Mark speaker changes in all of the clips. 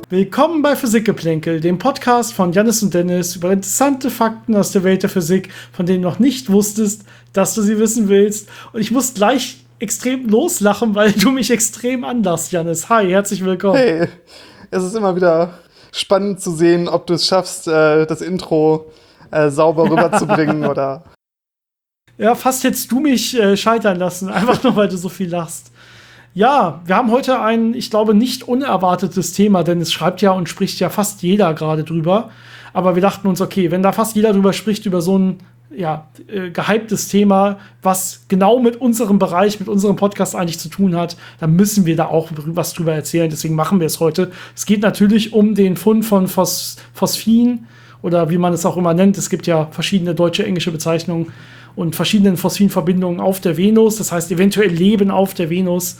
Speaker 1: Willkommen bei Physikgeplänkel, dem Podcast von Jannis und Dennis über interessante Fakten aus der Welt der Physik, von denen du noch nicht wusstest, dass du sie wissen willst. Und ich muss gleich extrem loslachen, weil du mich extrem anlachst, Jannis. Hi, herzlich willkommen.
Speaker 2: Hey, es ist immer wieder spannend zu sehen, ob du es schaffst, das Intro sauber rüberzubringen oder...
Speaker 1: Ja, fast hättest du mich scheitern lassen, einfach nur, weil du so viel lachst. Ja, wir haben heute ein, ich glaube, nicht unerwartetes Thema, denn es schreibt ja und spricht ja fast jeder gerade drüber. Aber wir dachten uns, okay, wenn da fast jeder drüber spricht, über so ein gehyptes Thema, was genau mit unserem Bereich, mit unserem Podcast eigentlich zu tun hat, dann müssen wir da auch was drüber erzählen. Deswegen machen wir es heute. Es geht natürlich um den Fund von Phosphin oder wie man es auch immer nennt. Es gibt ja verschiedene deutsche, englische Bezeichnungen und verschiedene Phosphinverbindungen auf der Venus. Das heißt, eventuell Leben auf der Venus.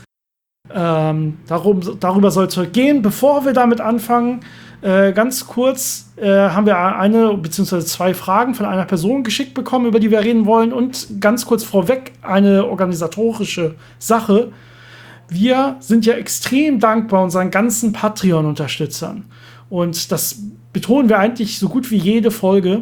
Speaker 1: Darüber soll es heute gehen. Bevor wir damit anfangen, ganz kurz haben wir eine bzw. zwei Fragen von einer Person geschickt bekommen, über die wir reden wollen. Und ganz kurz vorweg eine organisatorische Sache. Wir sind ja extrem dankbar unseren ganzen Patreon-Unterstützern. Und das betonen wir eigentlich so gut wie jede Folge.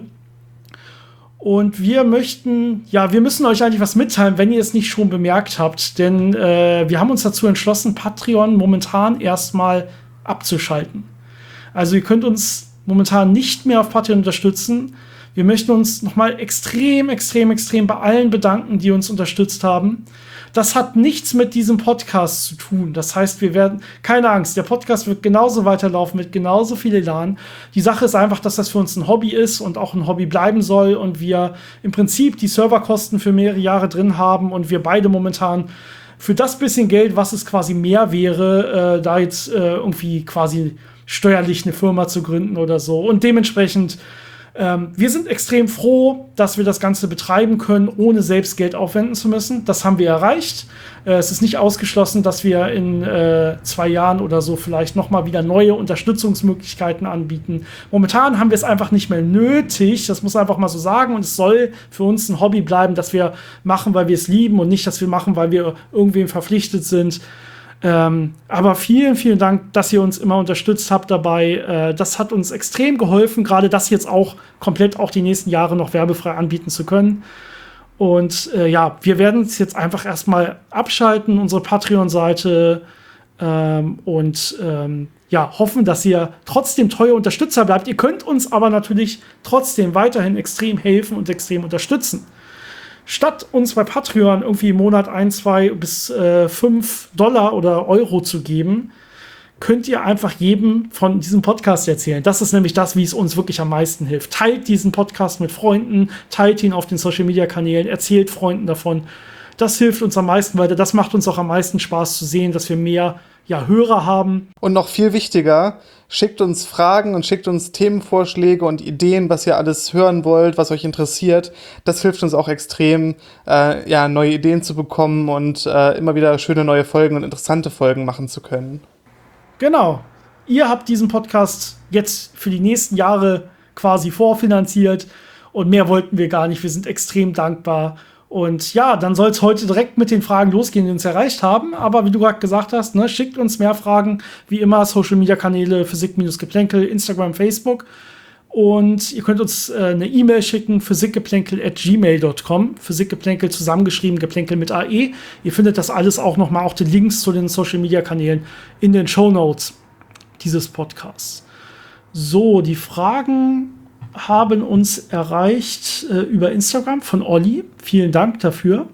Speaker 1: Und wir müssen euch eigentlich was mitteilen, wenn ihr es nicht schon bemerkt habt. Denn wir haben uns dazu entschlossen, Patreon momentan erstmal abzuschalten. Also ihr könnt uns momentan nicht mehr auf Patreon unterstützen. Wir möchten uns nochmal extrem bei allen bedanken, die uns unterstützt haben. Das hat nichts mit diesem Podcast zu tun. Das heißt, wir werden, keine Angst, der Podcast wird genauso weiterlaufen mit genauso viel Elan. Die Sache ist einfach, dass das für uns ein Hobby ist und auch ein Hobby bleiben soll und wir im Prinzip die Serverkosten für mehrere Jahre drin haben und wir beide momentan für das bisschen Geld, was es quasi mehr wäre, da jetzt irgendwie quasi steuerlich eine Firma zu gründen oder so. Und dementsprechend wir sind extrem froh, dass wir das Ganze betreiben können, ohne selbst Geld aufwenden zu müssen. Das haben wir erreicht. Es ist nicht ausgeschlossen, dass wir in 2 Jahren oder so vielleicht noch mal wieder neue Unterstützungsmöglichkeiten anbieten. Momentan haben wir es einfach nicht mehr nötig. Das muss man einfach mal so sagen. Und es soll für uns ein Hobby bleiben, das wir machen, weil wir es lieben und nicht, dass wir machen, weil wir irgendwem verpflichtet sind. Aber vielen Dank, dass ihr uns immer unterstützt habt dabei. Das hat uns extrem geholfen, gerade das jetzt auch komplett auch die nächsten Jahre noch werbefrei anbieten zu können. Und wir werden es jetzt einfach erstmal abschalten, unsere Patreon-Seite, hoffen, dass ihr trotzdem treue Unterstützer bleibt. Ihr könnt uns aber natürlich trotzdem weiterhin extrem helfen und extrem unterstützen. Statt uns bei Patreon irgendwie im Monat 1, 2 bis $5 oder Euro zu geben, könnt ihr einfach jedem von diesem Podcast erzählen. Das ist nämlich das, wie es uns wirklich am meisten hilft. Teilt diesen Podcast mit Freunden, teilt ihn auf den Social-Media-Kanälen, erzählt Freunden davon. Das hilft uns am meisten weiter. Das macht uns auch am meisten Spaß zu sehen, dass wir mehr Hörer haben.
Speaker 2: Und noch viel wichtiger, schickt uns Fragen und schickt uns Themenvorschläge und Ideen, was ihr alles hören wollt, was euch interessiert. Das hilft uns auch extrem, neue Ideen zu bekommen und immer wieder schöne neue Folgen und interessante Folgen machen zu können.
Speaker 1: Genau. Ihr habt diesen Podcast jetzt für die nächsten Jahre quasi vorfinanziert und mehr wollten wir gar nicht. Wir sind extrem dankbar. Und ja, dann soll es heute direkt mit den Fragen losgehen, die uns erreicht haben. Aber wie du gerade gesagt hast, schickt uns mehr Fragen. Wie immer, Social-Media-Kanäle, Physik-Geplänkel, Instagram, Facebook. Und ihr könnt uns eine E-Mail schicken, physikgeplänkel@gmail.com. Physikgeplänkel zusammengeschrieben, Geplänkel mit AE. Ihr findet das alles auch nochmal, auch die Links zu den Social-Media-Kanälen in den Shownotes dieses Podcasts. So, die Fragen haben uns erreicht über Instagram von Olli. Vielen Dank dafür.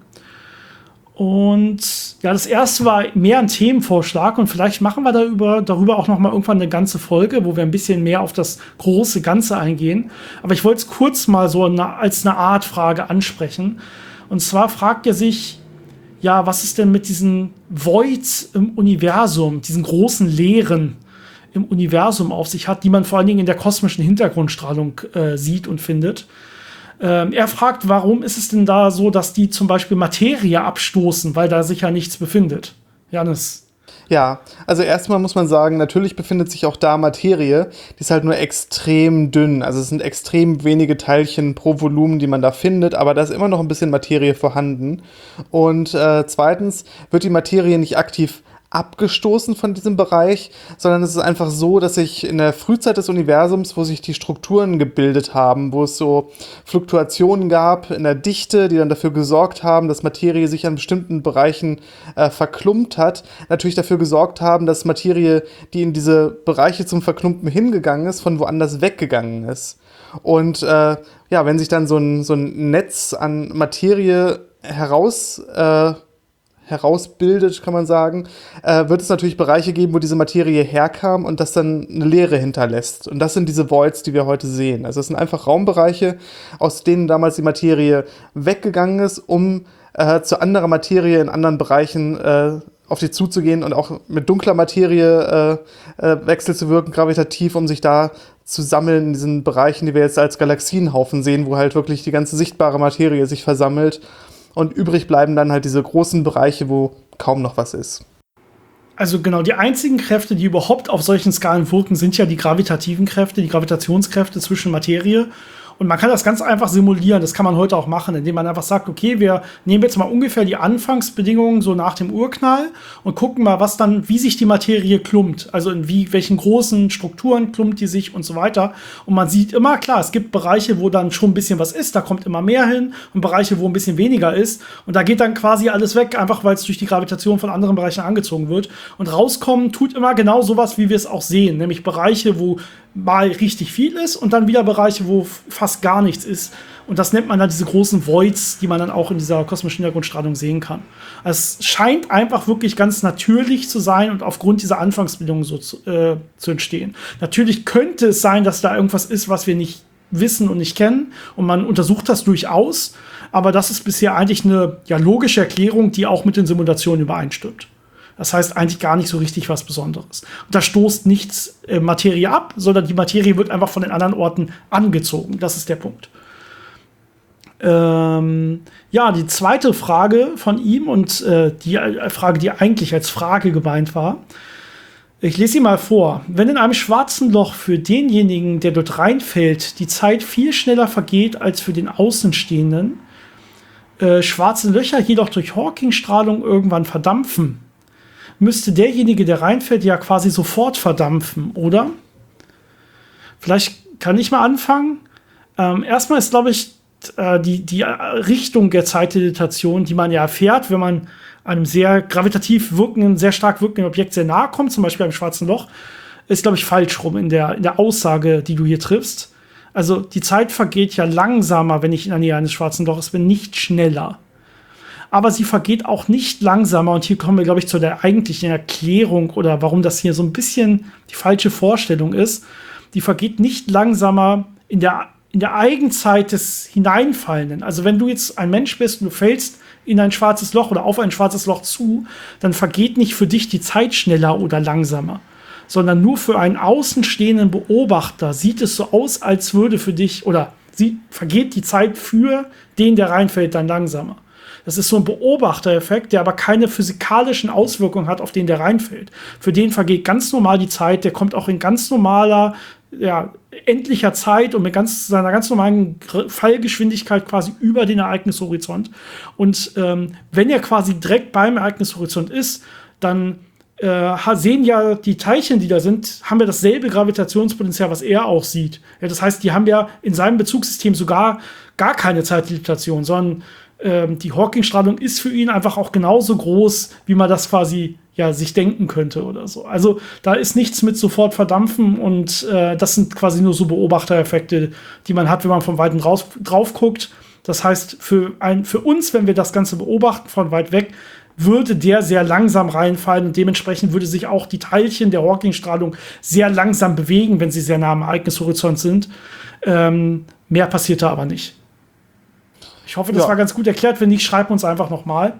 Speaker 1: Und ja, das erste war mehr ein Themenvorschlag und vielleicht machen wir darüber auch noch mal irgendwann eine ganze Folge, wo wir ein bisschen mehr auf das große Ganze eingehen. Aber ich wollte es kurz mal so als eine Art Frage ansprechen. Und zwar fragt er sich, was ist denn mit diesen Voids im Universum, diesen großen Leeren im Universum auf sich hat, die man vor allen Dingen in der kosmischen Hintergrundstrahlung sieht und findet. Er fragt, warum ist es denn da so, dass die zum Beispiel Materie abstoßen, weil da sich ja nichts befindet? Jannis.
Speaker 2: Ja, also erstmal muss man sagen, natürlich befindet sich auch da Materie, die ist halt nur extrem dünn. Also es sind extrem wenige Teilchen pro Volumen, die man da findet, aber da ist immer noch ein bisschen Materie vorhanden. Und zweitens wird die Materie nicht aktiv abgestoßen von diesem Bereich, sondern es ist einfach so, dass sich in der Frühzeit des Universums, wo sich die Strukturen gebildet haben, wo es so Fluktuationen gab in der Dichte, die dann dafür gesorgt haben, dass Materie sich an bestimmten Bereichen verklumpt hat, natürlich dafür gesorgt haben, dass Materie, die in diese Bereiche zum Verklumpen hingegangen ist, von woanders weggegangen ist. Und wenn sich dann so ein Netz an Materie herausbildet, kann man sagen, wird es natürlich Bereiche geben, wo diese Materie herkam und das dann eine Leere hinterlässt. Und das sind diese Voids, die wir heute sehen. Also es sind einfach Raumbereiche, aus denen damals die Materie weggegangen ist, um zu anderer Materie in anderen Bereichen auf die zuzugehen und auch mit dunkler Materie Wechsel zu wirken, gravitativ, um sich da zu sammeln in diesen Bereichen, die wir jetzt als Galaxienhaufen sehen, wo halt wirklich die ganze sichtbare Materie sich versammelt. Und übrig bleiben dann halt diese großen Bereiche, wo kaum noch was ist.
Speaker 1: Also genau, die einzigen Kräfte, die überhaupt auf solchen Skalen wirken, sind ja die gravitativen Kräfte, die Gravitationskräfte zwischen Materie. Und man kann das ganz einfach simulieren, das kann man heute auch machen, indem man einfach sagt, okay, wir nehmen jetzt mal ungefähr die Anfangsbedingungen so nach dem Urknall und gucken mal, wie sich die Materie klumpt. Also in welchen großen Strukturen klumpt die sich und so weiter. Und man sieht immer, klar, es gibt Bereiche, wo dann schon ein bisschen was ist, da kommt immer mehr hin, und Bereiche, wo ein bisschen weniger ist. Und da geht dann quasi alles weg, einfach weil es durch die Gravitation von anderen Bereichen angezogen wird. Und rauskommen tut immer genau sowas, wie wir es auch sehen, nämlich Bereiche, wo mal richtig viel ist und dann wieder Bereiche, wo fast gar nichts ist. Und das nennt man dann diese großen Voids, die man dann auch in dieser kosmischen Hintergrundstrahlung sehen kann. Es scheint einfach wirklich ganz natürlich zu sein und aufgrund dieser Anfangsbedingungen so zu entstehen. Natürlich könnte es sein, dass da irgendwas ist, was wir nicht wissen und nicht kennen, und man untersucht das durchaus, aber das ist bisher eigentlich eine logische Erklärung, die auch mit den Simulationen übereinstimmt. Das heißt eigentlich gar nicht so richtig was Besonderes. Und da stoßt nichts Materie ab, sondern die Materie wird einfach von den anderen Orten angezogen. Das ist der Punkt. Die zweite Frage von ihm und die Frage, die eigentlich als Frage gemeint war. Ich lese sie mal vor. Wenn in einem schwarzen Loch für denjenigen, der dort reinfällt, die Zeit viel schneller vergeht als für den Außenstehenden, schwarze Löcher jedoch durch Hawking-Strahlung irgendwann verdampfen, müsste derjenige, der reinfällt, ja quasi sofort verdampfen, oder? Vielleicht kann ich mal anfangen. Erstmal ist, glaube ich, die Richtung der Zeitdilatation, die man ja erfährt, wenn man einem sehr gravitativ wirkenden, sehr stark wirkenden Objekt sehr nahe kommt, zum Beispiel einem schwarzen Loch, ist, glaube ich, falsch rum in der Aussage, die du hier triffst. Also die Zeit vergeht ja langsamer, wenn ich in der Nähe eines schwarzen Loches bin, nicht schneller. Aber sie vergeht auch nicht langsamer. Und hier kommen wir, glaube ich, zu der eigentlichen Erklärung oder warum das hier so ein bisschen die falsche Vorstellung ist. Die vergeht nicht langsamer in der Eigenzeit des Hineinfallenden. Also wenn du jetzt ein Mensch bist und du fällst in ein schwarzes Loch oder auf ein schwarzes Loch zu, dann vergeht nicht für dich die Zeit schneller oder langsamer, sondern nur für einen außenstehenden Beobachter sieht es so aus, als würde für dich vergeht die Zeit für den, der reinfällt, dann langsamer. Das ist so ein Beobachtereffekt, der aber keine physikalischen Auswirkungen hat auf den, der reinfällt. Für den vergeht ganz normal die Zeit, der kommt auch in ganz normaler, endlicher Zeit und mit seiner ganz normalen Fallgeschwindigkeit quasi über den Ereignishorizont. Und wenn er quasi direkt beim Ereignishorizont ist, dann sehen ja die Teilchen, die da sind, haben ja dasselbe Gravitationspotenzial, was er auch sieht. Ja, das heißt, die haben ja in seinem Bezugssystem sogar gar keine Zeitdilatation, sondern die Hawking-Strahlung ist für ihn einfach auch genauso groß, wie man das quasi sich denken könnte oder so. Also da ist nichts mit sofort verdampfen und das sind quasi nur so Beobachtereffekte, die man hat, wenn man von Weitem drauf guckt. Das heißt, für uns, wenn wir das Ganze beobachten von weit weg, würde der sehr langsam reinfallen und dementsprechend würde sich auch die Teilchen der Hawking-Strahlung sehr langsam bewegen, wenn sie sehr nah am Ereignishorizont sind. Mehr passiert da aber nicht. Ich hoffe, das war ganz gut erklärt. Wenn nicht, schreib uns einfach nochmal.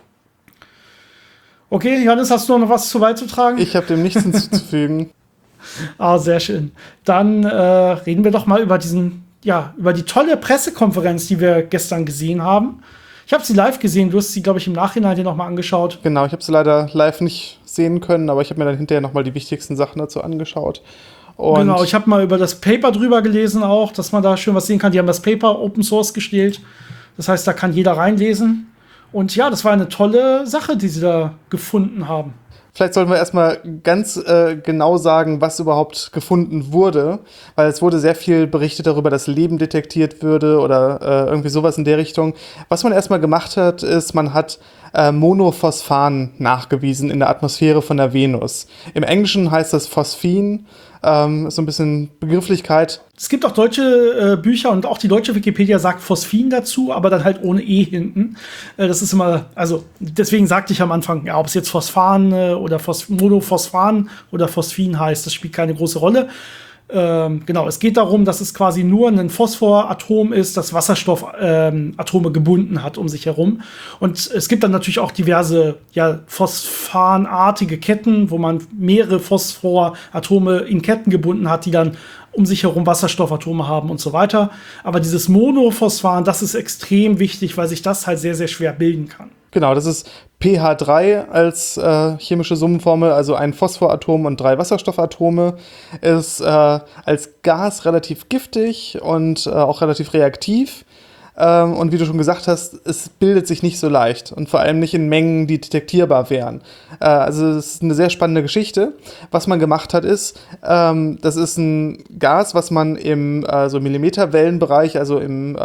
Speaker 1: Okay, Johannes, hast du noch was zu beizutragen?
Speaker 2: Ich habe dem nichts hinzuzufügen.
Speaker 1: Sehr schön. Dann reden wir doch mal über über die tolle Pressekonferenz, die wir gestern gesehen haben. Ich habe sie live gesehen, du hast sie, glaube ich, im Nachhinein dir nochmal angeschaut.
Speaker 2: Genau, ich habe sie leider live nicht sehen können, aber ich habe mir dann hinterher nochmal die wichtigsten Sachen dazu angeschaut. Und
Speaker 1: genau, ich habe mal über das Paper drüber gelesen auch, dass man da schön was sehen kann. Die haben das Paper Open Source gestellt. Das heißt, da kann jeder reinlesen. Und ja, das war eine tolle Sache, die sie da gefunden haben.
Speaker 2: Vielleicht sollten wir erstmal ganz genau sagen, was überhaupt gefunden wurde, weil es wurde sehr viel berichtet darüber, dass Leben detektiert würde oder irgendwie sowas in der Richtung. Was man erstmal gemacht hat, ist, man hat Monophosphan nachgewiesen in der Atmosphäre von der Venus. Im Englischen heißt das Phosphin, ist so ein bisschen Begrifflichkeit.
Speaker 1: Es gibt auch deutsche Bücher und auch die deutsche Wikipedia sagt Phosphin dazu, aber dann halt ohne E hinten. Das ist immer, also deswegen sagte ich am Anfang, ja, ob es jetzt Phosphan oder Monophosphan oder Phosphin heißt, das spielt keine große Rolle. Genau, es geht darum, dass es quasi nur ein Phosphoratom ist, das Wasserstoffatome gebunden hat um sich herum. Und es gibt dann natürlich auch diverse phosphanartige Ketten, wo man mehrere Phosphoratome in Ketten gebunden hat, die dann um sich herum Wasserstoffatome haben und so weiter. Aber dieses Monophosphan, das ist extrem wichtig, weil sich das halt sehr, sehr schwer bilden kann.
Speaker 2: Genau, das ist pH3 als chemische Summenformel, also ein Phosphoratom und 3 Wasserstoffatome, ist als Gas relativ giftig und auch relativ reaktiv. Und wie du schon gesagt hast, es bildet sich nicht so leicht und vor allem nicht in Mengen, die detektierbar wären. Also es ist eine sehr spannende Geschichte. Was man gemacht hat, ist, das ist ein Gas, was man im so Millimeterwellenbereich, also im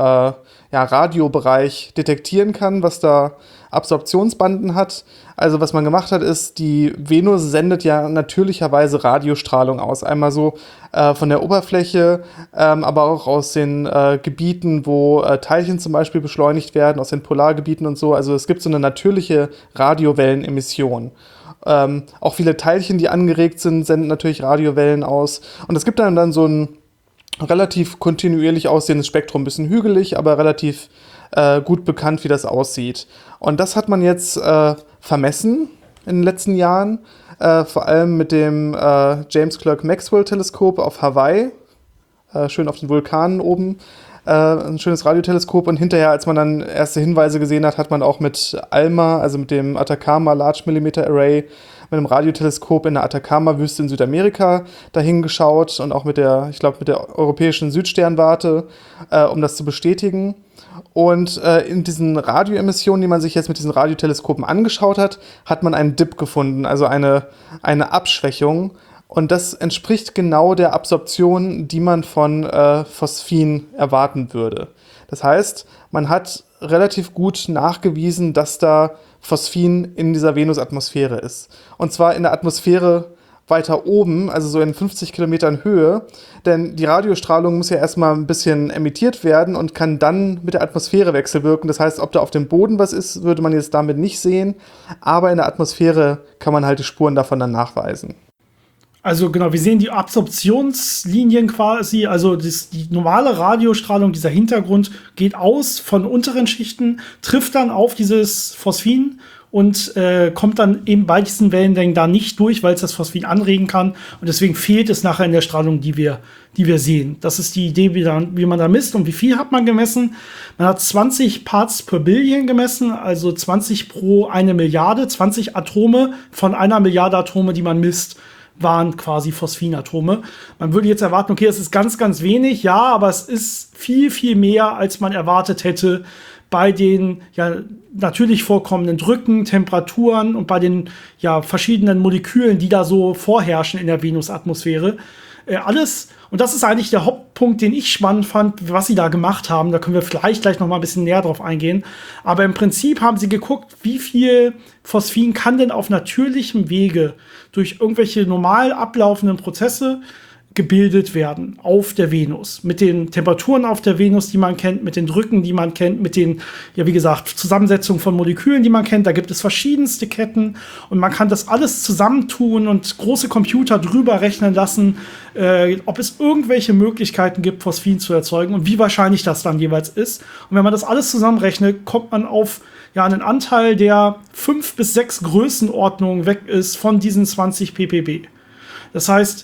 Speaker 2: Radiobereich detektieren kann, was da Absorptionsbanden hat. Also was man gemacht hat, ist, die Venus sendet ja natürlicherweise Radiostrahlung aus. Einmal so von der Oberfläche, aber auch aus den Gebieten, wo Teilchen zum Beispiel beschleunigt werden, aus den Polargebieten und so. Also es gibt so eine natürliche Radiowellenemission. Auch viele Teilchen, die angeregt sind, senden natürlich Radiowellen aus. Und es gibt dann so ein relativ kontinuierlich aussehendes Spektrum, ein bisschen hügelig, aber relativ gut bekannt, wie das aussieht. Und das hat man jetzt vermessen in den letzten Jahren, vor allem mit dem James Clerk Maxwell Teleskop auf Hawaii, schön auf den Vulkanen oben, ein schönes Radioteleskop. Und hinterher, als man dann erste Hinweise gesehen hat, hat man auch mit ALMA, also mit dem Atacama Large Millimeter Array, mit einem Radioteleskop in der Atacama-Wüste in Südamerika dahin geschaut und auch mit der europäischen Südsternwarte, um das zu bestätigen. Und in diesen Radioemissionen, die man sich jetzt mit diesen Radioteleskopen angeschaut hat, hat man einen Dip gefunden, also eine Abschwächung. Und das entspricht genau der Absorption, die man von Phosphin erwarten würde. Das heißt, man hat relativ gut nachgewiesen, dass da Phosphin in dieser Venusatmosphäre ist. Und zwar in der Atmosphäre weiter oben, also so in 50 Kilometern Höhe, denn die Radiostrahlung muss ja erstmal ein bisschen emittiert werden und kann dann mit der Atmosphäre wechselwirken. Das heißt, ob da auf dem Boden was ist, würde man jetzt damit nicht sehen, aber in der Atmosphäre kann man halt die Spuren davon dann nachweisen.
Speaker 1: Also genau, wir sehen die Absorptionslinien quasi, also die normale Radiostrahlung, dieser Hintergrund geht aus von unteren Schichten, trifft dann auf dieses Phosphin und kommt dann eben bei diesen Wellenlängen da nicht durch, weil es das Phosphin anregen kann und deswegen fehlt es nachher in der Strahlung, die wir sehen. Das ist die Idee, wie man da misst und wie viel hat man gemessen. Man hat 20 Parts per Billion gemessen, also 20 pro 1 Milliarde, 20 Atome von 1 Milliarde Atome, die man misst, waren quasi Phosphinatome. Man würde jetzt erwarten, okay, das ist ganz, ganz wenig, ja, aber es ist viel, viel mehr, als man erwartet hätte bei den natürlich vorkommenden Drücken, Temperaturen und bei den verschiedenen Molekülen, die da so vorherrschen in der Venusatmosphäre. Alles, und das ist eigentlich der Hauptpunkt, den ich spannend fand, was sie da gemacht haben. Da können wir vielleicht gleich noch mal ein bisschen näher drauf eingehen. Aber im Prinzip haben sie geguckt, wie viel Phosphin kann denn auf natürlichem Wege durch irgendwelche normal ablaufenden Prozesse gebildet werden auf der Venus. Mit den Temperaturen auf der Venus, die man kennt, mit den Drücken, die man kennt, mit den, wie gesagt, Zusammensetzungen von Molekülen, die man kennt. Da gibt es verschiedenste Ketten und man kann das alles zusammentun und große Computer drüber rechnen lassen, ob es irgendwelche Möglichkeiten gibt, Phosphin zu erzeugen und wie wahrscheinlich das dann jeweils ist. Und wenn man das alles zusammenrechnet, kommt man auf einen Anteil, der 5 bis 6 Größenordnungen weg ist von diesen 20 ppb. Das heißt,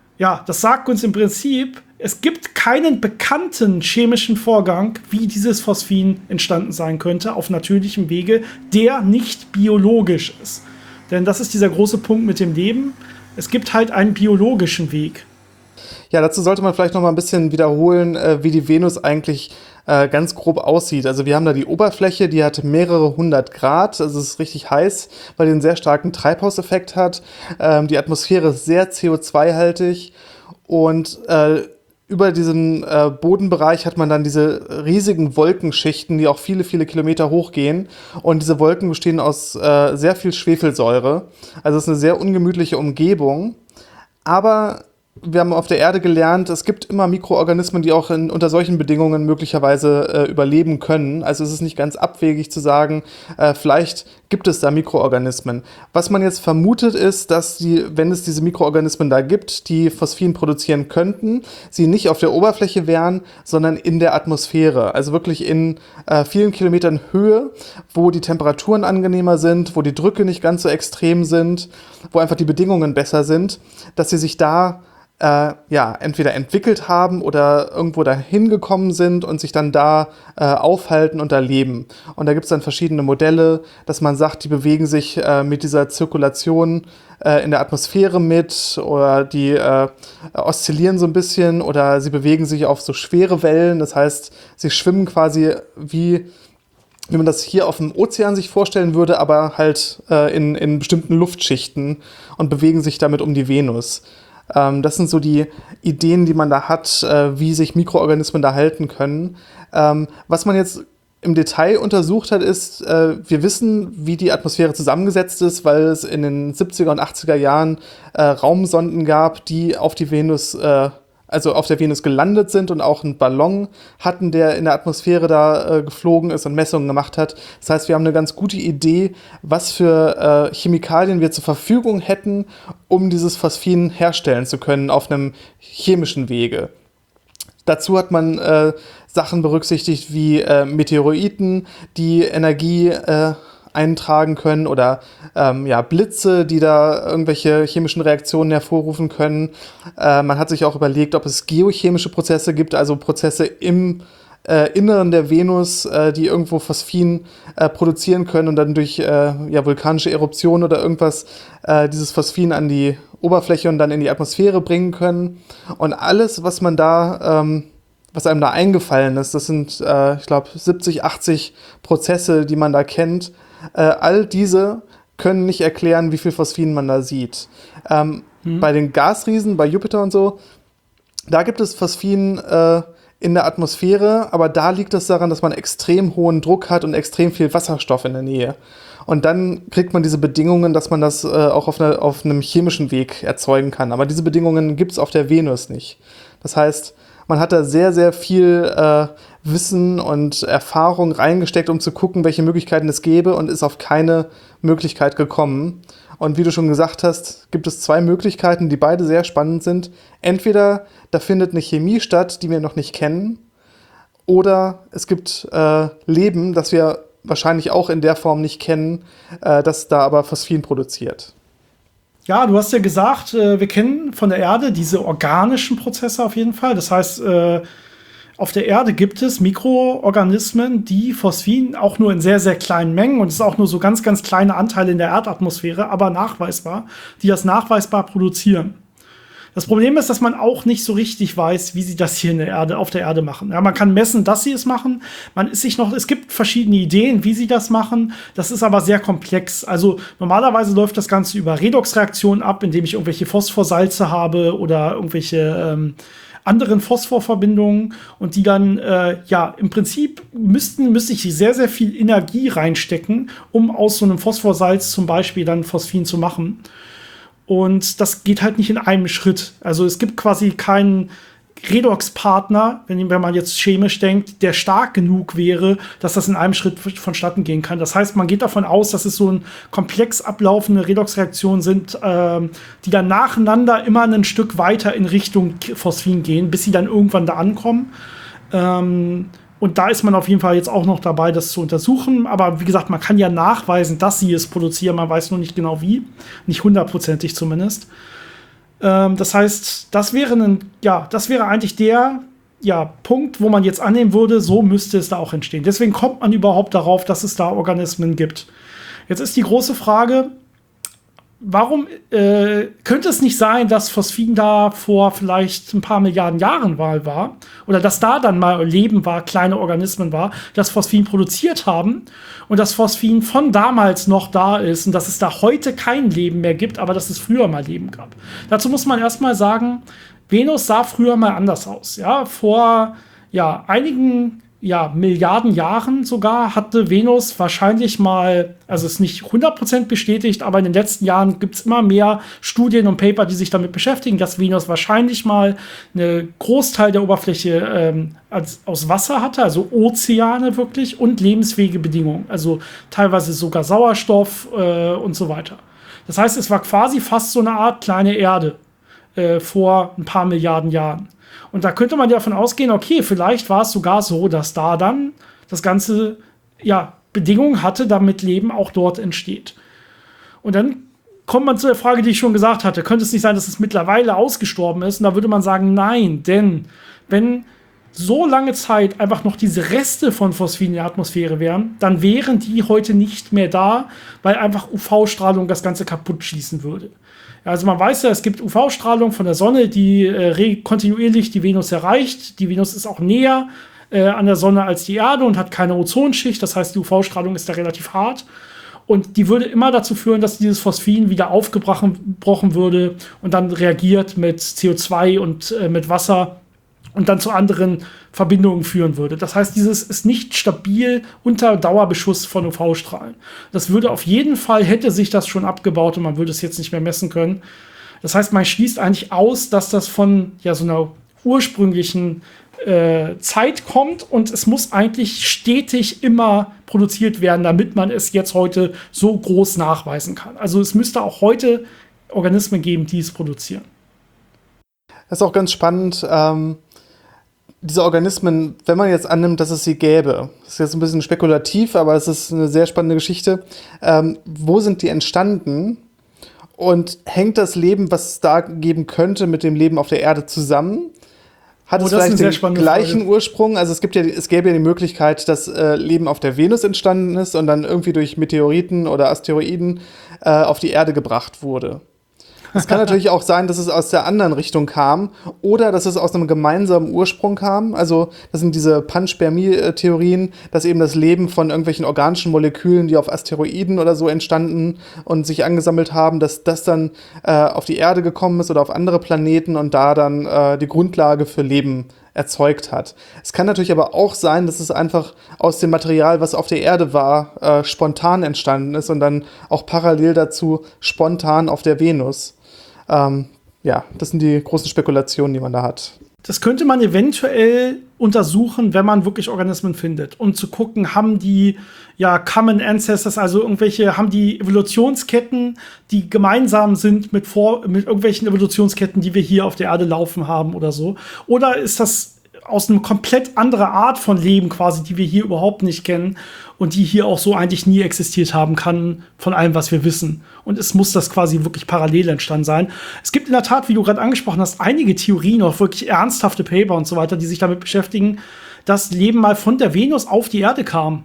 Speaker 1: das sagt uns im Prinzip, es gibt keinen bekannten chemischen Vorgang, wie dieses Phosphin entstanden sein könnte, auf natürlichem Wege, der nicht biologisch ist. Denn das ist dieser große Punkt mit dem Leben. Es gibt halt einen biologischen Weg.
Speaker 2: Ja, dazu sollte man vielleicht noch mal ein bisschen wiederholen, wie die Venus eigentlich ganz grob aussieht. Also wir haben da die Oberfläche, die hat mehrere 100 Grad, also es ist richtig heiß, weil die einen sehr starken Treibhauseffekt hat. Die Atmosphäre ist sehr CO2-haltig und über diesen Bodenbereich hat man dann diese riesigen Wolkenschichten, die auch viele, viele Kilometer hochgehen. Und diese Wolken bestehen aus sehr viel Schwefelsäure. Also es ist eine sehr ungemütliche Umgebung. Aber wir haben auf der Erde gelernt, es gibt immer Mikroorganismen, die auch unter solchen Bedingungen möglicherweise überleben können. Also es ist nicht ganz abwegig zu sagen, vielleicht gibt es da Mikroorganismen. Was man jetzt vermutet ist, dass wenn es diese Mikroorganismen da gibt, die Phosphin produzieren könnten, sie nicht auf der Oberfläche wären, sondern in der Atmosphäre. Also wirklich in vielen Kilometern Höhe, wo die Temperaturen angenehmer sind, wo die Drücke nicht ganz so extrem sind, wo einfach die Bedingungen besser sind, dass sie sich da entweder entwickelt haben oder irgendwo dahin gekommen sind und sich dann da aufhalten und da leben. Und da gibt es dann verschiedene Modelle, dass man sagt, die bewegen sich mit dieser Zirkulation in der Atmosphäre mit oder die oszillieren so ein bisschen oder sie bewegen sich auf so schwere Wellen. Das heißt, sie schwimmen quasi wie man das hier auf dem Ozean sich vorstellen würde, aber halt in bestimmten Luftschichten und bewegen sich damit um die Venus. Das sind so die Ideen, die man da hat, wie sich Mikroorganismen da halten können. Was man jetzt im Detail untersucht hat, ist, wir wissen, wie die Atmosphäre zusammengesetzt ist, weil es in den 70er und 80er Jahren Raumsonden gab, die auf die Venus, also auf der Venus gelandet sind und auch einen Ballon hatten, der in der Atmosphäre da geflogen ist und Messungen gemacht hat. Das heißt, wir haben eine ganz gute Idee, was für Chemikalien wir zur Verfügung hätten, um dieses Phosphin herstellen zu können auf einem chemischen Wege. Dazu hat man Sachen berücksichtigt wie Meteoriten, die Energie eintragen können oder Blitze, die da irgendwelche chemischen Reaktionen hervorrufen können. Man hat sich auch überlegt, ob es geochemische Prozesse gibt, also Prozesse im Inneren der Venus, die irgendwo Phosphin produzieren können und dann durch vulkanische Eruption oder irgendwas dieses Phosphin an die Oberfläche und dann in die Atmosphäre bringen können. Und alles, was man da was einem da eingefallen ist, das sind, ich glaube, 70, 80 Prozesse, die man da kennt. All diese können nicht erklären, wie viel Phosphin man da sieht. Bei den Gasriesen, bei Jupiter und so, da gibt es Phosphin in der Atmosphäre, aber da liegt es daran, dass man extrem hohen Druck hat und extrem viel Wasserstoff in der Nähe. Und dann kriegt man diese Bedingungen, dass man das auch auf einem chemischen Weg erzeugen kann. Aber diese Bedingungen gibt es auf der Venus nicht. Das heißt, man hat da sehr, sehr viel Wissen und Erfahrung reingesteckt, um zu gucken, welche Möglichkeiten es gäbe und ist auf keine Möglichkeit gekommen. Und wie du schon gesagt hast, gibt es zwei Möglichkeiten, die beide sehr spannend sind. Entweder da findet eine Chemie statt, die wir noch nicht kennen, oder es gibt Leben, das wir wahrscheinlich auch in der Form nicht kennen, das da aber Phosphin produziert.
Speaker 1: Ja, du hast ja gesagt, wir kennen von der Erde diese organischen Prozesse auf jeden Fall. Das heißt, auf der Erde gibt es Mikroorganismen, die Phosphin auch nur in sehr, sehr kleinen Mengen, und es ist auch nur so ganz, ganz kleine Anteile in der Erdatmosphäre, aber nachweisbar, die das nachweisbar produzieren. Das Problem ist, dass man auch nicht so richtig weiß, wie sie das hier auf der Erde machen. Ja, man kann messen, dass sie es machen. Es gibt verschiedene Ideen, wie sie das machen. Das ist aber sehr komplex. Also normalerweise läuft das Ganze über Redoxreaktionen ab, indem ich irgendwelche Phosphorsalze habe oder irgendwelche anderen Phosphorverbindungen und die dann, im Prinzip müsste ich sehr, sehr viel Energie reinstecken, um aus so einem Phosphorsalz zum Beispiel dann Phosphin zu machen. Und das geht halt nicht in einem Schritt. Also es gibt quasi keinen Redox-Partner, wenn man jetzt chemisch denkt, der stark genug wäre, dass das in einem Schritt vonstatten gehen kann. Das heißt, man geht davon aus, dass es so ein komplex ablaufende Redoxreaktionen sind, die dann nacheinander immer ein Stück weiter in Richtung Phosphin gehen, bis sie dann irgendwann da ankommen. Und da ist man auf jeden Fall jetzt auch noch dabei, das zu untersuchen. Aber wie gesagt, man kann ja nachweisen, dass sie es produzieren. Man weiß nur nicht genau wie. Nicht 100%ig zumindest. Das heißt, das wäre eigentlich der Punkt, wo man jetzt annehmen würde, so müsste es da auch entstehen. Deswegen kommt man überhaupt darauf, dass es da Organismen gibt. Jetzt ist die große Frage, warum könnte es nicht sein, dass Phosphin da vor vielleicht ein paar Milliarden Jahren mal war? Oder dass da dann mal Leben war, kleine Organismen war, das Phosphin produziert haben und das Phosphin von damals noch da ist und dass es da heute kein Leben mehr gibt, aber dass es früher mal Leben gab. Dazu muss man erstmal sagen, Venus sah früher mal anders aus. Ja, vor einigen Milliarden Jahren sogar hatte Venus wahrscheinlich mal, also ist nicht 100% bestätigt, aber in den letzten Jahren gibt es immer mehr Studien und Paper, die sich damit beschäftigen, dass Venus wahrscheinlich mal einen Großteil der Oberfläche aus Wasser hatte, also Ozeane wirklich und lebensfähige Bedingungen, also teilweise sogar Sauerstoff und so weiter. Das heißt, es war quasi fast so eine Art kleine Erde vor ein paar Milliarden Jahren. Und da könnte man ja davon ausgehen, okay, vielleicht war es sogar so, dass da dann das Ganze Bedingungen hatte, damit Leben auch dort entsteht. Und dann kommt man zu der Frage, die ich schon gesagt hatte. Könnte es nicht sein, dass es mittlerweile ausgestorben ist? Und da würde man sagen, nein, denn wenn so lange Zeit einfach noch diese Reste von Phosphin in der Atmosphäre wären, dann wären die heute nicht mehr da, weil einfach UV-Strahlung das Ganze kaputt schießen würde. Also man weiß ja, es gibt UV-Strahlung von der Sonne, die kontinuierlich die Venus erreicht. Die Venus ist auch näher an der Sonne als die Erde und hat keine Ozonschicht. Das heißt, die UV-Strahlung ist da relativ hart. Und die würde immer dazu führen, dass dieses Phosphin wieder aufgebrochen würde und dann reagiert mit CO2 und mit Wasser und dann zu anderen Verbindungen führen würde. Das heißt, dieses ist nicht stabil unter Dauerbeschuss von UV-Strahlen. Das würde auf jeden Fall, hätte sich das schon abgebaut und man würde es jetzt nicht mehr messen können. Das heißt, man schließt eigentlich aus, dass das von so einer ursprünglichen Zeit kommt und es muss eigentlich stetig immer produziert werden, damit man es jetzt heute so groß nachweisen kann. Also es müsste auch heute Organismen geben, die es produzieren.
Speaker 2: Das ist auch ganz spannend, diese Organismen, wenn man jetzt annimmt, dass es sie gäbe, das ist jetzt ein bisschen spekulativ, aber es ist eine sehr spannende Geschichte, wo sind die entstanden und hängt das Leben, was es da geben könnte, mit dem Leben auf der Erde zusammen? Hat es vielleicht den gleichen Ursprung? Also es gäbe ja die Möglichkeit, dass Leben auf der Venus entstanden ist und dann irgendwie durch Meteoriten oder Asteroiden auf die Erde gebracht wurde. Es kann natürlich auch sein, dass es aus der anderen Richtung kam oder dass es aus einem gemeinsamen Ursprung kam. Also das sind diese Panspermie-Theorien, dass eben das Leben von irgendwelchen organischen Molekülen, die auf Asteroiden oder so entstanden und sich angesammelt haben, dass das dann auf die Erde gekommen ist oder auf andere Planeten und da dann die Grundlage für Leben erzeugt hat. Es kann natürlich aber auch sein, dass es einfach aus dem Material, was auf der Erde war, spontan entstanden ist und dann auch parallel dazu spontan auf der Venus. Das sind die großen Spekulationen, die man da hat.
Speaker 1: Das könnte man eventuell untersuchen, wenn man wirklich Organismen findet, um zu gucken, haben die Common Ancestors, also haben die Evolutionsketten, die gemeinsam sind mit irgendwelchen Evolutionsketten, die wir hier auf der Erde laufen haben oder so. Oder ist das aus einer komplett anderen Art von Leben quasi, die wir hier überhaupt nicht kennen und die hier auch so eigentlich nie existiert haben kann, von allem, was wir wissen. Und es muss das quasi wirklich parallel entstanden sein. Es gibt in der Tat, wie du gerade angesprochen hast, einige Theorien, auch wirklich ernsthafte Paper und so weiter, die sich damit beschäftigen, dass Leben mal von der Venus auf die Erde kam.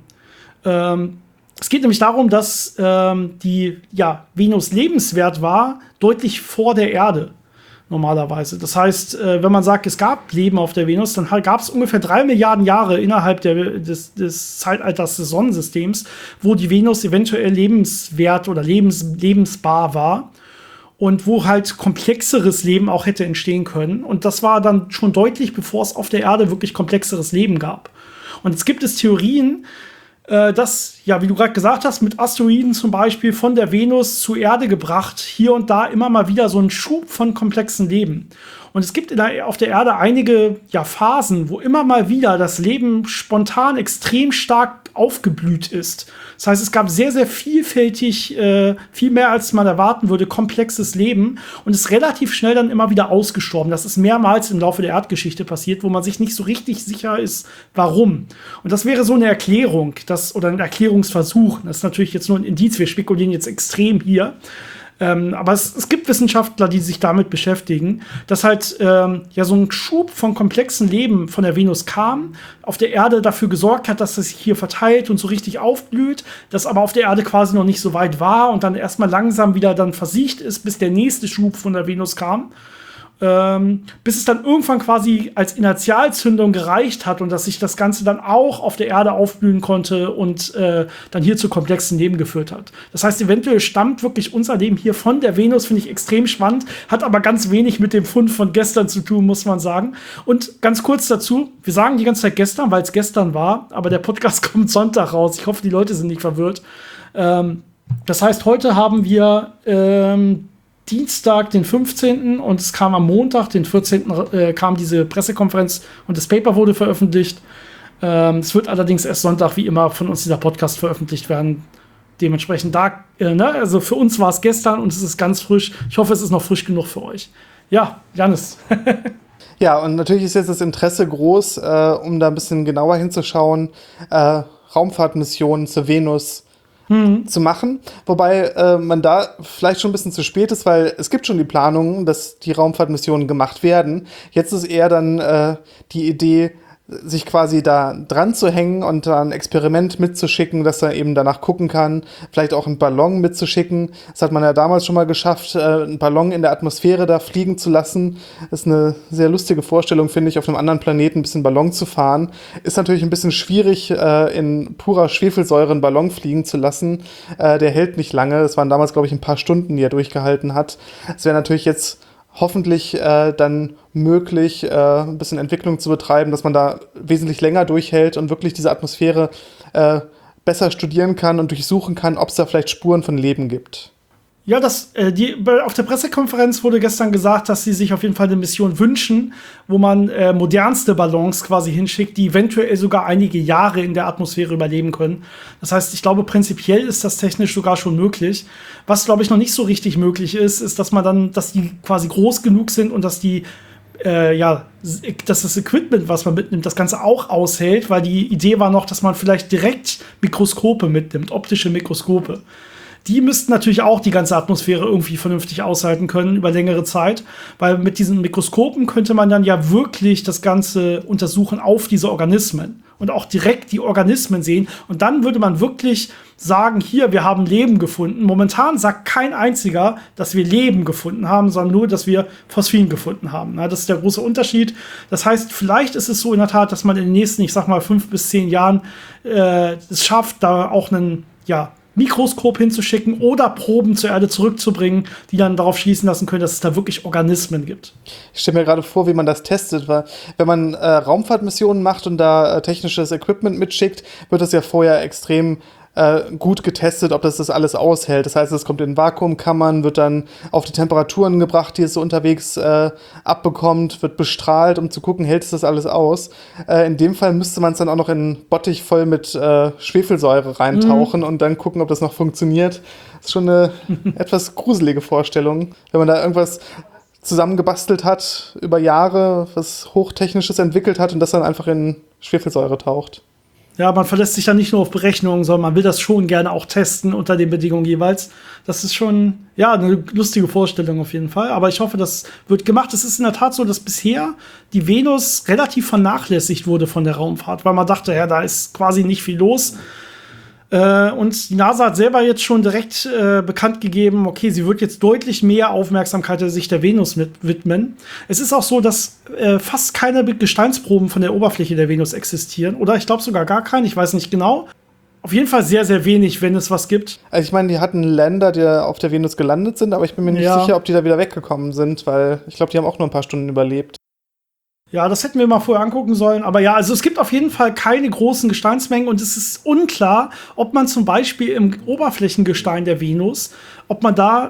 Speaker 1: Es geht nämlich darum, dass die Venus lebenswert war, deutlich vor der Erde. Normalerweise. Das heißt, wenn man sagt, es gab Leben auf der Venus, dann gab es ungefähr 3 Milliarden Jahre innerhalb des Zeitalters des Sonnensystems, wo die Venus eventuell lebenswert oder lebensbar war und wo halt komplexeres Leben auch hätte entstehen können. Und das war dann schon deutlich, bevor es auf der Erde wirklich komplexeres Leben gab. Und jetzt gibt es Theorien, dass, wie du gerade gesagt hast, mit Asteroiden zum Beispiel von der Venus zur Erde gebracht, hier und da immer mal wieder so einen Schub von komplexen Leben. Und es gibt auf der Erde einige Phasen, wo immer mal wieder das Leben spontan extrem stark aufgeblüht ist. Das heißt, es gab sehr, sehr vielfältig, viel mehr als man erwarten würde, komplexes Leben und ist relativ schnell dann immer wieder ausgestorben. Das ist mehrmals im Laufe der Erdgeschichte passiert, wo man sich nicht so richtig sicher ist, warum. Und das wäre so eine Erklärung, oder ein Erklärungsversuch. Das ist natürlich jetzt nur ein Indiz, wir spekulieren jetzt extrem hier. Aber es gibt Wissenschaftler, die sich damit beschäftigen, dass halt so ein Schub von komplexen Leben von der Venus kam, auf der Erde dafür gesorgt hat, dass es sich hier verteilt und so richtig aufblüht, das aber auf der Erde quasi noch nicht so weit war und dann erstmal langsam wieder dann versiegt ist, bis der nächste Schub von der Venus kam. Bis es dann irgendwann quasi als Inertialzündung gereicht hat und dass sich das Ganze dann auch auf der Erde aufblühen konnte und dann hier zu komplexen Leben geführt hat. Das heißt, eventuell stammt wirklich unser Leben hier von der Venus, finde ich extrem spannend, hat aber ganz wenig mit dem Fund von gestern zu tun, muss man sagen. Und ganz kurz dazu, wir sagen die ganze Zeit gestern, weil es gestern war, aber der Podcast kommt Sonntag raus. Ich hoffe, die Leute sind nicht verwirrt. Das heißt, heute haben wir Dienstag, den 15. und es kam am Montag, den 14. Kam diese Pressekonferenz und das Paper wurde veröffentlicht. Es wird allerdings erst Sonntag, wie immer, von uns dieser Podcast veröffentlicht werden. Dementsprechend also für uns war es gestern und es ist ganz frisch. Ich hoffe, es ist noch frisch genug für euch. Ja, Jannis.
Speaker 2: Ja, und natürlich ist jetzt das Interesse groß, um da ein bisschen genauer hinzuschauen, Raumfahrtmissionen zur Venus zu machen, wobei man da vielleicht schon ein bisschen zu spät ist, weil es gibt schon die Planung, dass die Raumfahrtmissionen gemacht werden. Jetzt ist eher dann die Idee, sich quasi da dran zu hängen und da ein Experiment mitzuschicken, dass er eben danach gucken kann, vielleicht auch einen Ballon mitzuschicken. Das hat man ja damals schon mal geschafft, einen Ballon in der Atmosphäre da fliegen zu lassen. Das ist eine sehr lustige Vorstellung, finde ich, auf einem anderen Planeten ein bisschen Ballon zu fahren. Ist natürlich ein bisschen schwierig, in purer Schwefelsäure einen Ballon fliegen zu lassen. Der hält nicht lange. Das waren damals, glaube ich, ein paar Stunden, die er durchgehalten hat. Es wäre natürlich jetzt hoffentlich dann möglich, ein bisschen Entwicklung zu betreiben, dass man da wesentlich länger durchhält und wirklich diese Atmosphäre besser studieren kann und durchsuchen kann, ob es da vielleicht Spuren von Leben gibt.
Speaker 1: Ja, auf der Pressekonferenz wurde gestern gesagt, dass sie sich auf jeden Fall eine Mission wünschen, wo man modernste Ballons quasi hinschickt, die eventuell sogar einige Jahre in der Atmosphäre überleben können. Das heißt, ich glaube, prinzipiell ist das technisch sogar schon möglich. Was, glaube ich, noch nicht so richtig möglich ist, dass die quasi groß genug sind und dass dass das Equipment, was man mitnimmt, das Ganze auch aushält, weil die Idee war noch, dass man vielleicht direkt Mikroskope mitnimmt, optische Mikroskope. Die müssten natürlich auch die ganze Atmosphäre irgendwie vernünftig aushalten können über längere Zeit, weil mit diesen Mikroskopen könnte man dann ja wirklich das Ganze untersuchen auf diese Organismen und auch direkt die Organismen sehen. Und dann würde man wirklich sagen, hier, wir haben Leben gefunden. Momentan sagt kein einziger, dass wir Leben gefunden haben, sondern nur, dass wir Phosphin gefunden haben. Das ist der große Unterschied. Das heißt, vielleicht ist es so in der Tat, dass man in den nächsten, ich sag mal, 5 bis 10 Jahren es schafft, da auch einen, Mikroskop hinzuschicken oder Proben zur Erde zurückzubringen, die dann darauf schließen lassen können, dass es da wirklich Organismen gibt.
Speaker 2: Ich stelle mir gerade vor, wie man das testet, weil wenn man Raumfahrtmissionen macht und da technisches Equipment mitschickt, wird das ja vorher extrem gut getestet, ob das alles aushält. Das heißt, es kommt in Vakuumkammern, wird dann auf die Temperaturen gebracht, die es so unterwegs abbekommt, wird bestrahlt, um zu gucken, hält es das alles aus. In dem Fall müsste man es dann auch noch in Bottich voll mit Schwefelsäure reintauchen und dann gucken, ob das noch funktioniert. Das ist schon eine etwas gruselige Vorstellung, wenn man da irgendwas zusammengebastelt hat über Jahre, was Hochtechnisches entwickelt hat und das dann einfach in Schwefelsäure taucht.
Speaker 1: Ja, man verlässt sich dann nicht nur auf Berechnungen, sondern man will das schon gerne auch testen unter den Bedingungen jeweils. Das ist schon, eine lustige Vorstellung auf jeden Fall. Aber ich hoffe, das wird gemacht. Es ist in der Tat so, dass bisher die Venus relativ vernachlässigt wurde von der Raumfahrt, weil man dachte, da ist quasi nicht viel los. Und die NASA hat selber jetzt schon direkt bekannt gegeben, okay, sie wird jetzt deutlich mehr Aufmerksamkeit sich der Venus widmen. Es ist auch so, dass fast keine Gesteinsproben von der Oberfläche der Venus existieren. Oder ich glaube sogar gar keine, ich weiß nicht genau. Auf jeden Fall sehr, sehr wenig, wenn es was gibt.
Speaker 2: Also ich meine, die hatten Länder, die auf der Venus gelandet sind, aber ich bin mir nicht sicher, ob die da wieder weggekommen sind, weil ich glaube, die haben auch nur ein paar Stunden überlebt.
Speaker 1: Ja, das hätten wir mal vorher angucken sollen. Aber also es gibt auf jeden Fall keine großen Gesteinsmengen und es ist unklar, ob man zum Beispiel im Oberflächengestein der Venus, ob man da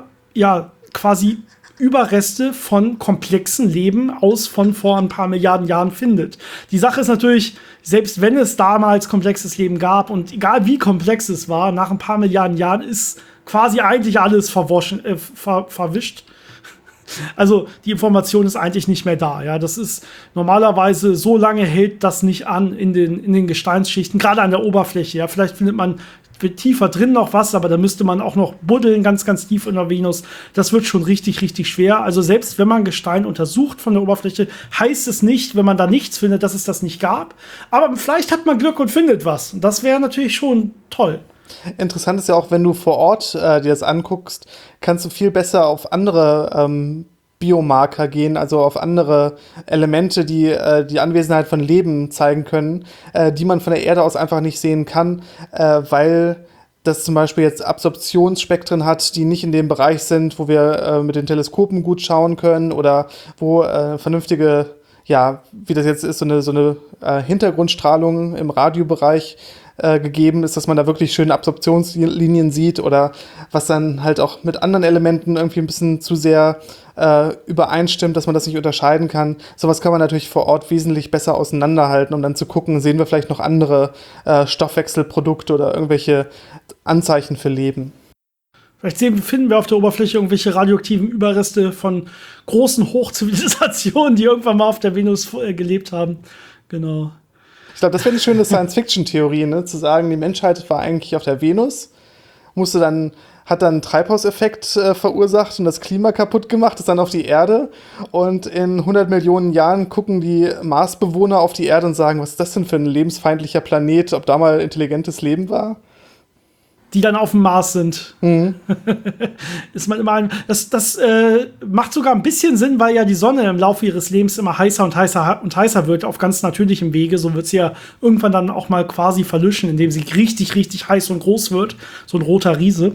Speaker 1: quasi Überreste von komplexen Leben von vor ein paar Milliarden Jahren findet. Die Sache ist natürlich, selbst wenn es damals komplexes Leben gab und egal wie komplex es war, nach ein paar Milliarden Jahren ist quasi eigentlich alles verwischt. Also die Information ist eigentlich nicht mehr da. Ja, das ist normalerweise so lange hält das nicht an in den Gesteinsschichten, gerade an der Oberfläche. Ja, vielleicht findet man tiefer drin noch was, aber da müsste man auch noch buddeln, ganz, ganz tief in der Venus. Das wird schon richtig, richtig schwer. Also selbst wenn man Gestein untersucht von der Oberfläche, heißt es nicht, wenn man da nichts findet, dass es das nicht gab. Aber vielleicht hat man Glück und findet was. Und das wäre natürlich schon toll.
Speaker 2: Interessant ist ja auch, wenn du vor Ort dir das anguckst, kannst du viel besser auf andere Biomarker gehen, also auf andere Elemente, die die Anwesenheit von Leben zeigen können, die man von der Erde aus einfach nicht sehen kann, weil das zum Beispiel jetzt Absorptionsspektren hat, die nicht in dem Bereich sind, wo wir mit den Teleskopen gut schauen können oder wo vernünftige, ja, wie das jetzt ist, so eine Hintergrundstrahlung im Radiobereich gegeben ist, dass man da wirklich schöne Absorptionslinien sieht oder was dann halt auch mit anderen Elementen irgendwie ein bisschen zu sehr übereinstimmt, dass man das nicht unterscheiden kann. Sowas kann man natürlich vor Ort wesentlich besser auseinanderhalten, um dann zu gucken, sehen wir vielleicht noch andere Stoffwechselprodukte oder irgendwelche Anzeichen für Leben.
Speaker 1: Vielleicht finden wir auf der Oberfläche irgendwelche radioaktiven Überreste von großen Hochzivilisationen, die irgendwann mal auf der Venus gelebt haben. Genau.
Speaker 2: Ich glaube, das wäre eine schöne Science-Fiction-Theorie, ne? Zu sagen, die Menschheit war eigentlich auf der Venus, hat dann einen Treibhauseffekt verursacht und das Klima kaputt gemacht, ist dann auf die Erde und in 100 Millionen Jahren gucken die Marsbewohner auf die Erde und sagen, was ist das denn für ein lebensfeindlicher Planet, ob da mal intelligentes Leben war?
Speaker 1: Die dann auf dem Mars sind. Ist man immer das macht sogar ein bisschen Sinn, weil ja die Sonne im Laufe ihres Lebens immer heißer und heißer und heißer wird, auf ganz natürlichem Wege. So wird sie ja irgendwann dann auch mal quasi verlöschen, indem sie richtig, richtig heiß und groß wird. So ein roter Riese.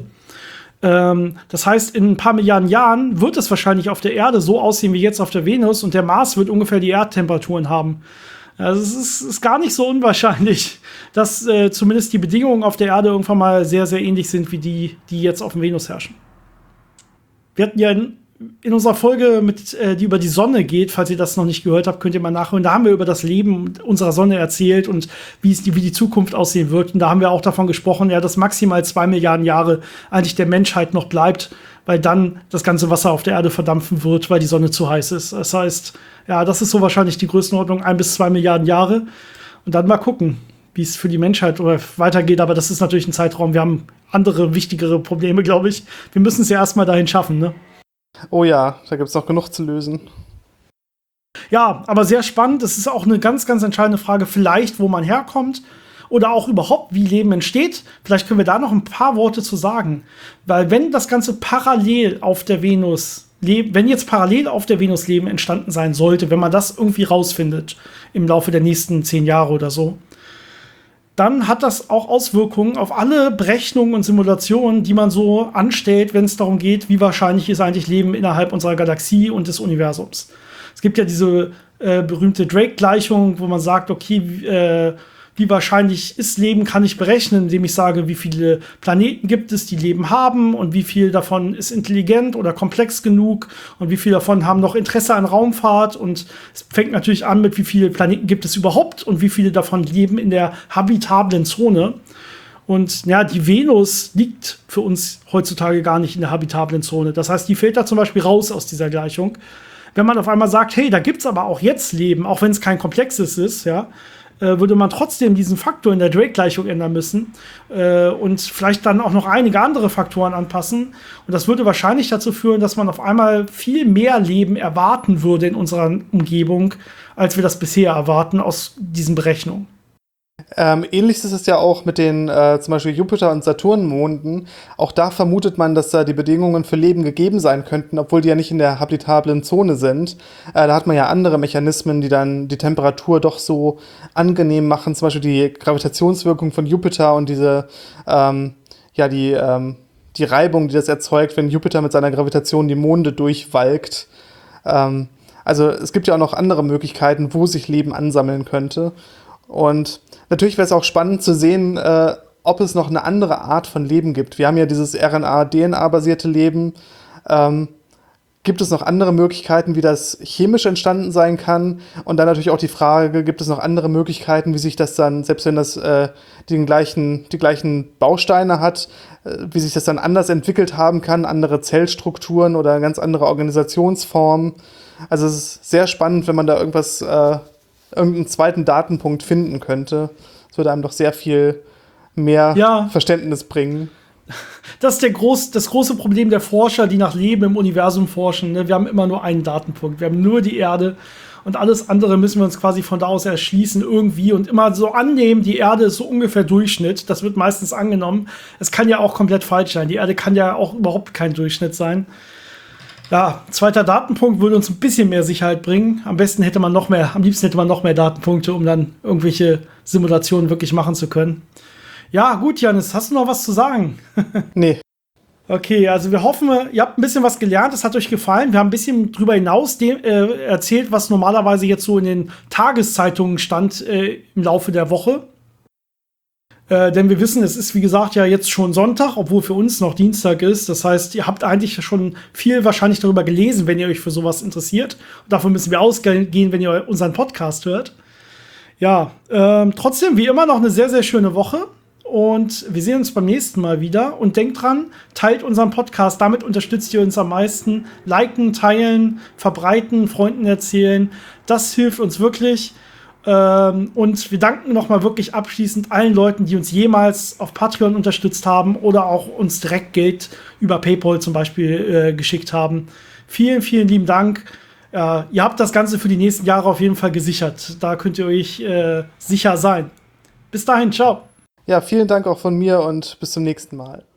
Speaker 1: Das heißt, in ein paar Milliarden Jahren wird es wahrscheinlich auf der Erde so aussehen wie jetzt auf der Venus und der Mars wird ungefähr die Erdtemperaturen haben. Also es ist gar nicht so unwahrscheinlich, dass zumindest die Bedingungen auf der Erde irgendwann mal sehr, sehr ähnlich sind wie die jetzt auf dem Venus herrschen. Wir hatten ja in unserer Folge, die über die Sonne geht, falls ihr das noch nicht gehört habt, könnt ihr mal nachhören. Da haben wir über das Leben unserer Sonne erzählt und wie die Zukunft aussehen wird. Und da haben wir auch davon gesprochen, ja, dass maximal 2 Milliarden Jahre eigentlich der Menschheit noch bleibt, weil dann das ganze Wasser auf der Erde verdampfen wird, weil die Sonne zu heiß ist. Das heißt, ja, das ist so wahrscheinlich die Größenordnung 1 bis 2 Milliarden Jahre. Und dann mal gucken, wie es für die Menschheit weitergeht. Aber das ist natürlich ein Zeitraum. Wir haben andere, wichtigere Probleme, glaube ich. Wir müssen es ja erstmal dahin schaffen, ne?
Speaker 2: Oh ja, da gibt es noch genug zu lösen.
Speaker 1: Ja, aber sehr spannend. Es ist auch eine ganz, ganz entscheidende Frage, vielleicht, wo man herkommt. Oder auch überhaupt, wie Leben entsteht. Vielleicht können wir da noch ein paar Worte zu sagen. Weil wenn das Ganze parallel auf der Venus wenn jetzt parallel auf der Venus Leben entstanden sein sollte, wenn man das irgendwie rausfindet im Laufe der nächsten 10 Jahre oder so, dann hat das auch Auswirkungen auf alle Berechnungen und Simulationen, die man so anstellt, wenn es darum geht, wie wahrscheinlich ist eigentlich Leben innerhalb unserer Galaxie und des Universums. Es gibt ja diese berühmte Drake-Gleichung, wo man sagt, okay, wie wahrscheinlich ist Leben, kann ich berechnen, indem ich sage, wie viele Planeten gibt es, die Leben haben und wie viel davon ist intelligent oder komplex genug und wie viel davon haben noch Interesse an Raumfahrt. Und es fängt natürlich an mit, wie viele Planeten gibt es überhaupt und wie viele davon leben in der habitablen Zone. Und ja, die Venus liegt für uns heutzutage gar nicht in der habitablen Zone. Das heißt, die fällt da zum Beispiel raus aus dieser Gleichung. Wenn man auf einmal sagt, hey, da gibt's aber auch jetzt Leben, auch wenn es kein komplexes ist, ja, würde man trotzdem diesen Faktor in der Drake-Gleichung ändern müssen und vielleicht dann auch noch einige andere Faktoren anpassen. Und das würde wahrscheinlich dazu führen, dass man auf einmal viel mehr Leben erwarten würde in unserer Umgebung, als wir das bisher erwarten aus diesen Berechnungen.
Speaker 2: Ähnlich ist es ja auch mit den zum Beispiel Jupiter- und Saturnmonden. Auch da vermutet man, dass da die Bedingungen für Leben gegeben sein könnten, obwohl die ja nicht in der habitablen Zone sind. Da hat man ja andere Mechanismen, die dann die Temperatur doch so angenehm machen. Zum Beispiel die Gravitationswirkung von Jupiter und diese die Reibung, die das erzeugt, wenn Jupiter mit seiner Gravitation die Monde durchwalkt. Also es gibt ja auch noch andere Möglichkeiten, wo sich Leben ansammeln könnte. Und natürlich wäre es auch spannend zu sehen, ob es noch eine andere Art von Leben gibt. Wir haben ja dieses RNA-DNA-basierte Leben. Gibt es noch andere Möglichkeiten, wie das chemisch entstanden sein kann? Und dann natürlich auch die Frage, gibt es noch andere Möglichkeiten, wie sich das dann, selbst wenn das die gleichen Bausteine hat, wie sich das dann anders entwickelt haben kann, andere Zellstrukturen oder ganz andere Organisationsformen? Also es ist sehr spannend, wenn man da irgendeinen zweiten Datenpunkt finden könnte. Das würde einem doch sehr viel mehr Verständnis bringen.
Speaker 1: Das ist das große Problem der Forscher, die nach Leben im Universum forschen. Ne? Wir haben immer nur einen Datenpunkt. Wir haben nur die Erde und alles andere müssen wir uns quasi von da aus erschließen irgendwie und immer so annehmen, die Erde ist so ungefähr Durchschnitt. Das wird meistens angenommen. Es kann ja auch komplett falsch sein. Die Erde kann ja auch überhaupt kein Durchschnitt sein. Ja, zweiter Datenpunkt würde uns ein bisschen mehr Sicherheit bringen. Am liebsten hätte man noch mehr Datenpunkte, um dann irgendwelche Simulationen wirklich machen zu können. Ja, gut, Janis, hast du noch was zu sagen?
Speaker 2: Nee.
Speaker 1: Okay, also wir hoffen, ihr habt ein bisschen was gelernt, es hat euch gefallen. Wir haben ein bisschen drüber hinaus erzählt, was normalerweise jetzt so in den Tageszeitungen stand im Laufe der Woche. Denn wir wissen, es ist wie gesagt ja jetzt schon Sonntag, obwohl für uns noch Dienstag ist. Das heißt, ihr habt eigentlich schon viel wahrscheinlich darüber gelesen, wenn ihr euch für sowas interessiert. Und davon müssen wir ausgehen, wenn ihr unseren Podcast hört. Ja, trotzdem wie immer noch eine sehr, sehr schöne Woche. Und wir sehen uns beim nächsten Mal wieder. Und denkt dran, teilt unseren Podcast. Damit unterstützt ihr uns am meisten. Liken, teilen, verbreiten, Freunden erzählen. Das hilft uns wirklich. Und wir danken nochmal wirklich abschließend allen Leuten, die uns jemals auf Patreon unterstützt haben oder auch uns direkt Geld über PayPal zum Beispiel geschickt haben. Vielen, vielen lieben Dank. Ihr habt das Ganze für die nächsten Jahre auf jeden Fall gesichert. Da könnt ihr euch sicher sein. Bis dahin, ciao.
Speaker 2: Ja, vielen Dank auch von mir und bis zum nächsten Mal.